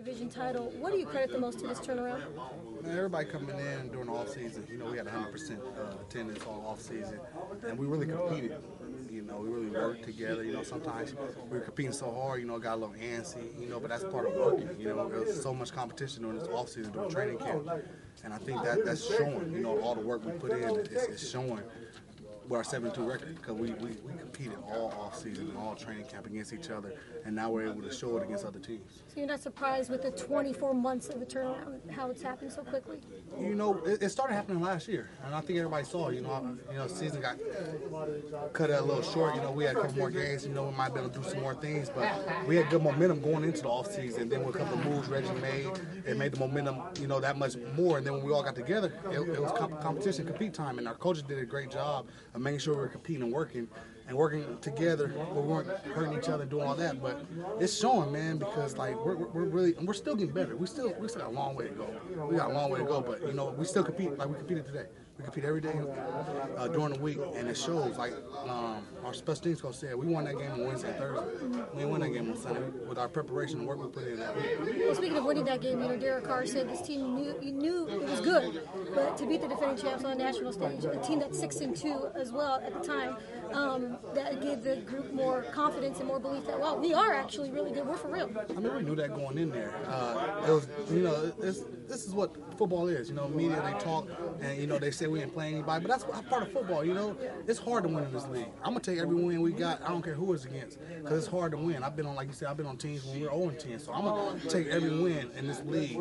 division title. What do you credit the most to this turnaround? Man, everybody coming in during the off season, we had 100% attendance all off season, and we really competed. We really worked together. Sometimes we were competing so hard, it got a little antsy, but that's part of working. There was so much competition during this off season, during training camp, and I think that's showing. All the work we put in is showing. With our 7-2 record, because we competed all off season and all training camp against each other, and now we're able to show it against other teams. So you're not surprised with the 24 months of the turnaround, how it's happened so quickly? It started happening last year, and I think everybody saw. The season got cut a little short. We had a couple more games. We might be able to do some more things, but we had good momentum going into the off season. Then with a couple of moves Reggie made, it made the momentum that much more. And then when we all got together, it was competition, compete time, and our coaches did a great job of making sure we were competing and working together, but we weren't hurting each other, doing all that. But it's showing, man, because we're still getting better. We still got a long way to go. We got a long way to go, but we still compete like we competed today. We compete every day during the week, and it shows. Our special teams coach said, we won that game on Wednesday and Thursday. We didn't win that game on Sunday with our preparation and work we put in that week. Well, speaking of winning that game, Derek Carr said this team knew it was good, but to beat the defending champs on the national stage, a team that's 6-2 as well at the time, that gave the group more confidence and more belief that, well, we are actually really good. We're for real. We knew that going in there. It was, this is what football is. Media, they talk, and, they say we ain't playing anybody, but that's part of football, It's hard to win in this league. I'm going to take every win we got. I don't care who it's against, because it's hard to win. I've been on, like you said, I've been on teams when we were 0-10, so I'm going to take every win in this league.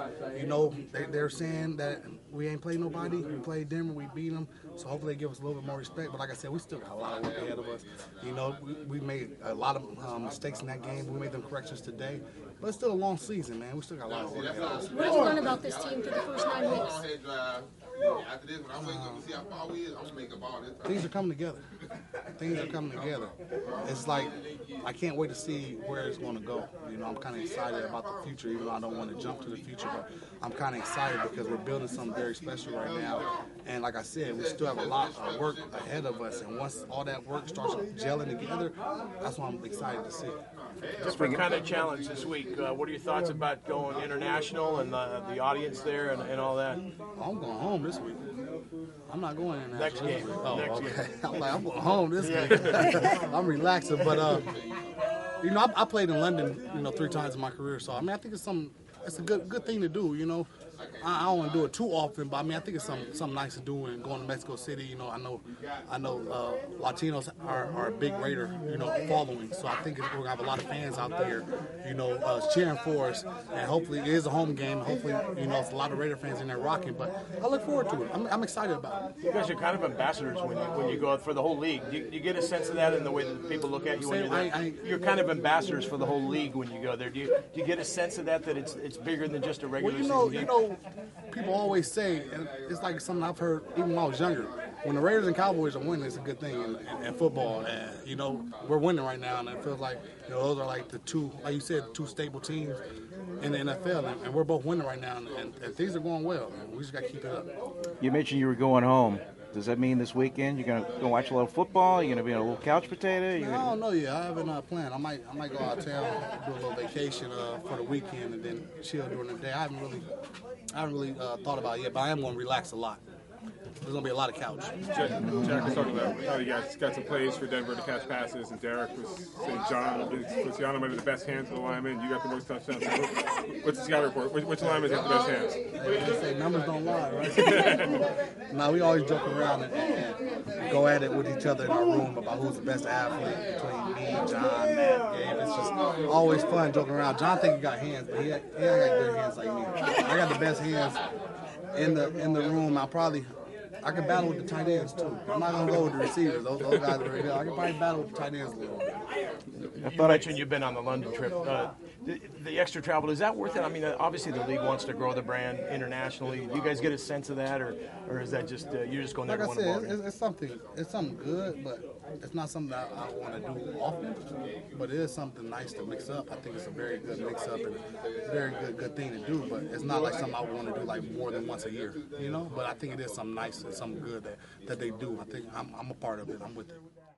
And, they're saying that we ain't played nobody. We played Denver, we beat them, so hopefully they give us a little bit more respect. But like I said, we still got a lot of work ahead of us. We made a lot of mistakes in that game. We made them corrections today. But it's still a long season, man. We still got a lot of work ahead of us. What did you learn about this team through the first 9 weeks? Things are coming together. Things are coming together. It's like I can't wait to see where it's going to go. I'm kind of excited about the future, even though I don't want to jump to the future. But I'm kind of excited because we're building something very special right now. And like I said, we still have a lot of work ahead of us. And once all that work starts gelling together, that's what I'm excited to see. Different kind of challenge this week. What are your thoughts about going international and the audience there and all that? I'm going home this week. I'm not going international. Next game. Oh, Next okay. game. I'm going home this week. I'm relaxing, but I played in London, 3 times in my career. So I think it's a good thing to do. I don't want to do it too often, but I think it's something nice to do. And going to Mexico City, I know Latinos are a big Raider, following. So I think we're gonna have a lot of fans out there, cheering for us. And hopefully it is a home game. Hopefully, it's a lot of Raider fans in there rocking. But I look forward to it. I'm excited about it. You guys are kind of ambassadors when you go out for the whole league. Do you get a sense of that in the way that people look at you when you're there? You're kind of ambassadors for the whole league when you go there. Do you get a sense of that it's bigger than just a regular season game? People always say, and it's like something I've heard even when I was younger, when the Raiders and Cowboys are winning, it's a good thing in football. And, we're winning right now, and it feels like, those are like the two, like you said, two stable teams in the NFL, and we're both winning right now, and things are going well. And we just got to keep it up. You mentioned you were going home. Does that mean this weekend you're going to go watch a little football? You're going to be a little couch potato? I don't know yet. I haven't planned. I might go out of town, do a little vacation for the weekend, and then chill during the day. I haven't really thought about it yet, but I am going to relax a lot. There's going to be a lot of couch. Jack was talking about how you guys got some plays for Denver to catch passes, and Derek was saying Feliciano might have the best hands of the lineman. You got the most touchdowns. What's the scout report? Which lineman's got the best hands? They say numbers don't lie, right? No, we always joke around and go at it with each other in our room about who's the best athlete between me, John, Matt, Gabe. It's just always fun joking around. John think he got hands, but he ain't got good hands like me. I got the best hands in the room. I can battle with the tight ends too. I'm not gonna go with the receivers. Those guys are right there. I can probably battle with the tight ends a little bit. You mentioned you've been on the London trip. The extra travel, is that worth it? Obviously the league wants to grow the brand internationally. Do you guys get a sense of that, or is that just you're just going there to win a ball game? It's something good, but it's not something that I want to do often. But it is something nice to mix up. I think it's a very good mix up and a very good thing to do. But it's not like something I want to do like more than once a year, But I think it is something nice and something good that they do. I think I'm a part of it. I'm with it.